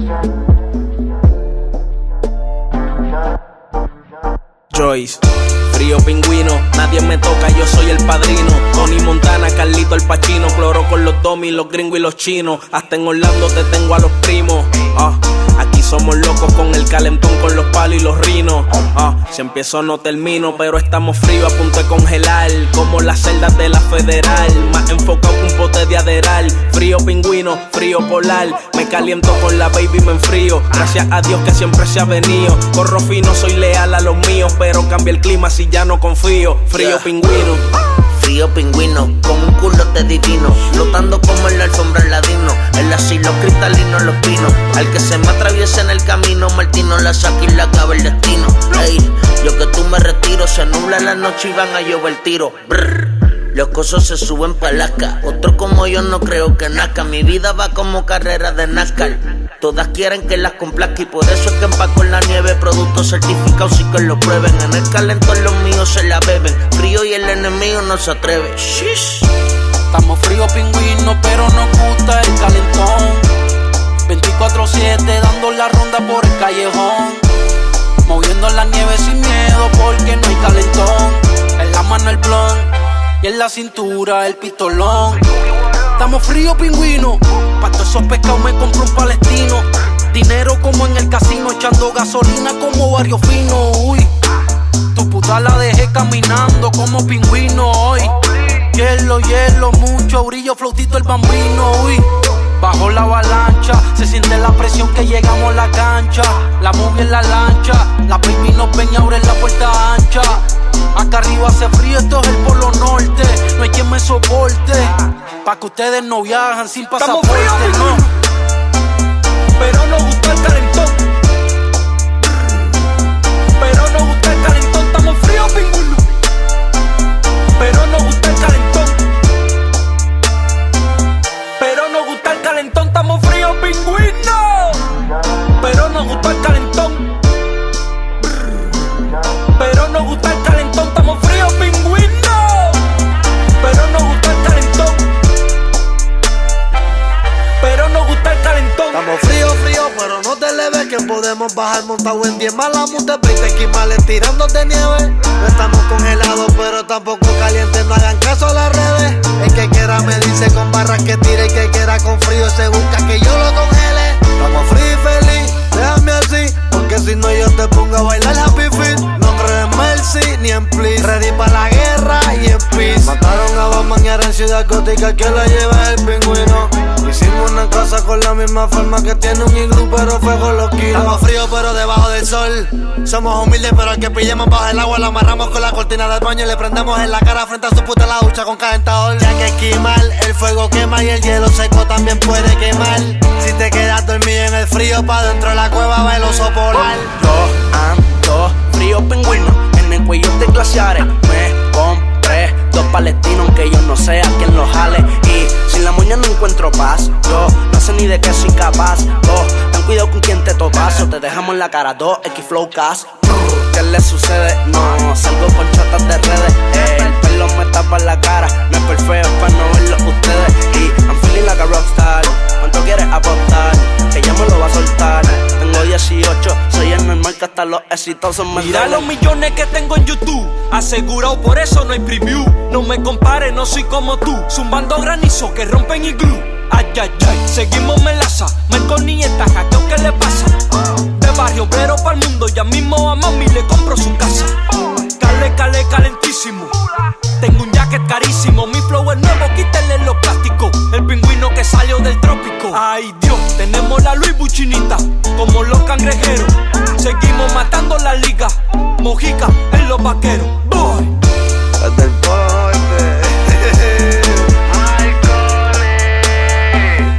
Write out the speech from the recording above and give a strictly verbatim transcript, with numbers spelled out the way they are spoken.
Joyce, frío pingüino, nadie me toca, yo soy el padrino. Tony Montana, Carlito el Pachino, cloro con los domis, los gringos y los chinos. Hasta en Orlando te tengo a los primos. Ah, aquí somos locos con el calentón, con los palos y los rinos. Ah, si empiezo no termino, pero estamos fríos a punto de congelar, como las celdas de la Federal, más enfocado que un pote de Aderal. Frío pingüino, frío polar, me caliento con la baby, me enfrío. Gracias a Dios que siempre se ha venido. Corro fino, soy leal a los míos, pero cambia el clima si ya no confío. Frío yeah. pingüino. Frío pingüino, con un culote divino, flotando como en la alfombra ladino, el asilo cristalino, los pinos. Al que se me atraviesa en el camino, Martino la saca y la acaba el destino. Ey, yo que tú me retiro, se nubla la noche y van a llover tiro. Brr. Los cosos se suben pa' Alaska, otro como yo no creo que nazca. Mi vida va como carrera de NASCAR, todas quieren que las complazca y por eso es que empaco en la nieve productos certificados y que lo prueben. En el calentón los míos se la beben, frío y el enemigo no se atreve. Shish. Estamos frío pingüino pero nos gusta el calentón, veinticuatro siete dando la ronda por el callejón, moviendo la nieve sin miedo porque no hay calentón. En la mano el blon y en la cintura el pistolón. Estamos frío pingüino, pa' todos esos pescados me compro un palestino. Dinero como en el casino, echando gasolina como barrio fino. Uy, tu puta la dejé caminando como pingüino hoy. Hielo, hielo, mucho brillo, flautito el bambino. Uy, bajo la avalancha, se siente la presión que llegamos a la cancha. La movie en la lancha, la baby nos ven y abre la puerta ancha. Acá arriba hace frío, esto es el polo norte, no hay quien me soporte, pa' que ustedes no viajan sin pasaporte, no. Pero nos gusta el calentón, pero nos gusta el calentón, estamos fríos pingüino, pero nos gusta el calentón, pero nos gusta el calentón, estamos fríos pingüino, pero nos gusta el calentón, pero nos gusta el calentón, estamos fríos pingüino, pero nos gusta el calentón, pero nos gusta el calentón. Estamos frío, frío, pero no te le ves que podemos bajar montado en diez malamutes, veinte esquimales tirándote nieve. No estamos congelados, pero tampoco calientes, no hagan caso a las redes. El que quiera me dice con barras que tire, y que quiera con frío se busca que yo lo congele. Estamos frío y feliz, déjame así, porque si no yo te pongo a bailar happy feet. No creo en Mercy ni en Please, ready pa' la guerra y en peace. Mataron a Batman y ahora en Ciudad Gótica que la lleva el pingüino. Hicimos una casa con la misma forma que tiene un iglú, pero fuego los kilos. Estamos fríos pero debajo del sol, somos humildes pero al que pillemos bajo el agua lo amarramos con la cortina del baño y le prendemos en la cara frente a su puta la ducha con calentador. Ya que esquimal, el fuego quema y el hielo seco también puede quemar. Si te quedas dormido en el frío, pa' dentro de la cueva va el oso polar. Yo ando frío pingüino, en el cuello de glaciares. Me compré dos palestinos, aunque yo no sé a quién los jale. Y sin la moña no encuentro paz, yo no sé ni de qué soy capaz. Oh, ten cuidado con quien te topas o te dejamos en la cara dos X Flow Cast. ¿Qué le sucede? No, salgo con chotas de redes. Ey, el pelo me tapa la cara, no es perfecto para no verlo ustedes. Y I'm feeling like a rockstar, ¿cuánto quieres apostar? Que ya me lo va a soltar. Tengo dieciocho, soy el normal que hasta los exitosos me mira los millones que tengo en YouTube, asegurado por eso no hay preview. No me compares, no soy como tú, zumbando granizo que rompen iglú. Ay, ay, ay, seguimos melaza, Marco Nieta, hackeo, ¿qué le pasa? De barrio obrero pa'l mundo, ya mismo a mami le compro su casa. Cale, cale, calentísimo, tengo un jacket carísimo, mi flow es nuevo, quítenle los plásticos. El pingüino que salió del trópico. Ay Dios, tenemos la Luis Buchinita, como los cangrejeros. Seguimos matando la liga, Mojica en los vaqueros. Boy. Hasta el porte.